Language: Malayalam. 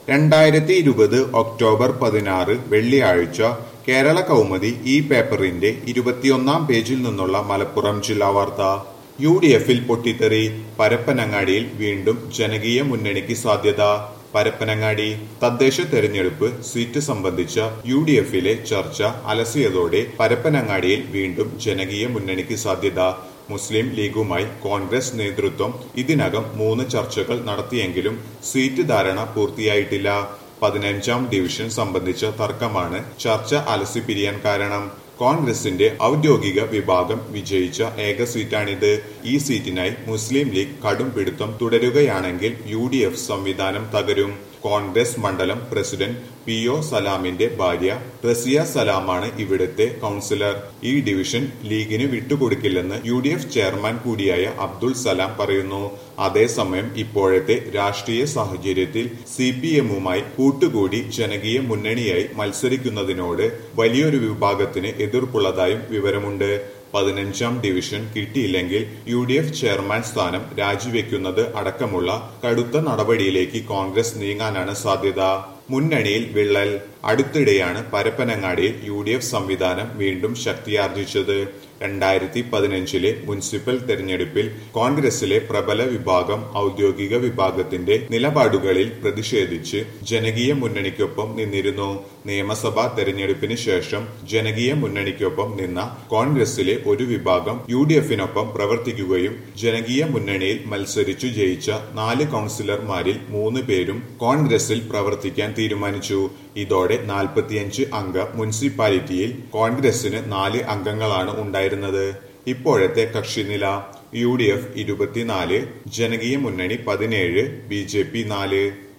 2020 ഒക്ടോബർ 16 വെള്ളിയാഴ്ച കേരള കൗമുദി ഈ പേപ്പറിന്റെ 21-ാം പേജിൽ നിന്നുള്ള മലപ്പുറം ജില്ലാ വാർത്ത. യുഡിഎഫിൽ പൊട്ടിത്തെറി, പരപ്പനങ്ങാടിയിൽ വീണ്ടും ജനകീയ മുന്നണിക്ക് സാധ്യത. പരപ്പനങ്ങാടി തദ്ദേശ തെരഞ്ഞെടുപ്പ് സീറ്റ് സംബന്ധിച്ച യുഡിഎഫിലെ ചർച്ച അലസിയതോടെ പരപ്പനങ്ങാടിയിൽ വീണ്ടും ജനകീയ മുന്നണിക്ക് സാധ്യത. മുസ്ലിം ലീഗുമായി കോൺഗ്രസ് നേതൃത്വം ഇതിനകം 3 ചർച്ചകൾ നടത്തിയെങ്കിലും സീറ്റ് ധാരണ പൂർത്തിയായിട്ടില്ല. 15-ാം ഡിവിഷൻ സംബന്ധിച്ച തർക്കമാണ് ചർച്ച അലസിപ്പിരിയാൻ കാരണം. കോൺഗ്രസിന്റെ ഔദ്യോഗിക വിഭാഗം വിജയിച്ച ഏക സീറ്റാണിത്. ഈ സീറ്റിനായി മുസ്ലിം ലീഗ് കടും പിടുത്തം തുടരുകയാണെങ്കിൽ യുഡിഎഫ് സംവിധാനം തകരും. കോൺഗ്രസ് മണ്ഡലം പ്രസിഡന്റ് പി.ഒ. സലാമിന്റെ ഭാര്യ റസിയ സലാമാണ് ഇവിടുത്തെ കൌൺസിലർ. ഈ ഡിവിഷൻ ലീഗിന് വിട്ടുകൊടുക്കില്ലെന്ന് യുഡിഎഫ് ചെയർമാൻ കൂടിയായ അബ്ദുൾ സലാം പറയുന്നു. അതേസമയം ഇപ്പോഴത്തെ രാഷ്ട്രീയ സാഹചര്യത്തിൽ സിപിഎമ്മുമായി കൂട്ടുകൂടി ജനകീയ മുന്നണിയായി മത്സരിക്കുന്നതിനോട് വലിയൊരു വിഭാഗത്തിന് എതിർപ്പുള്ളതായും വിവരമുണ്ട്. 15-ാം ഡിവിഷൻ കിട്ടിയില്ലെങ്കിൽ യുഡിഎഫ് ചെയർമാൻ സ്ഥാനം രാജിവെക്കുന്നത് അടക്കമുള്ള കടുത്ത നടപടിയിലേക്ക് കോൺഗ്രസ് നീങ്ങാനാണ് സാധ്യത. മുന്നണിയിൽ വിള്ളൽ. അടുത്തിടെയാണ് പരപ്പനങ്ങാടിയിൽ യുഡിഎഫ് സംവിധാനം വീണ്ടും ശക്തിയാർജിച്ചത്. 2015-ലെ മുനിസിപ്പൽ തെരഞ്ഞെടുപ്പിൽ കോൺഗ്രസിലെ പ്രബല വിഭാഗം ഔദ്യോഗിക വിഭാഗത്തിന്റെ നിലപാടുകളിൽ പ്രതിഷേധിച്ച് ജനകീയ മുന്നണിക്കൊപ്പം നിന്നിരുന്നു. നിയമസഭാ തെരഞ്ഞെടുപ്പിന് ശേഷം ജനകീയ മുന്നണിക്കൊപ്പം നിന്ന കോൺഗ്രസിലെ ഒരു വിഭാഗം യുഡിഎഫിനൊപ്പം പ്രവർത്തിക്കുകയും ജനകീയ മുന്നണിയിൽ മത്സരിച്ചു ജയിച്ച 4 കൌൺസിലർമാരിൽ 3 പേരും കോൺഗ്രസിൽ പ്രവർത്തിക്കാൻ തീരുമാനിച്ചു. ഇതോടെ 45 അംഗ മുനിസിപ്പാലിറ്റിയിൽ കോൺഗ്രസിന് 4 അംഗങ്ങളാണ് ഉണ്ടായിരുന്നത്. ഇപ്പോഴത്തെ കക്ഷിനില: യുഡിഎഫ് 24, ജനകീയ മുന്നണി 17, ബിജെപി 4.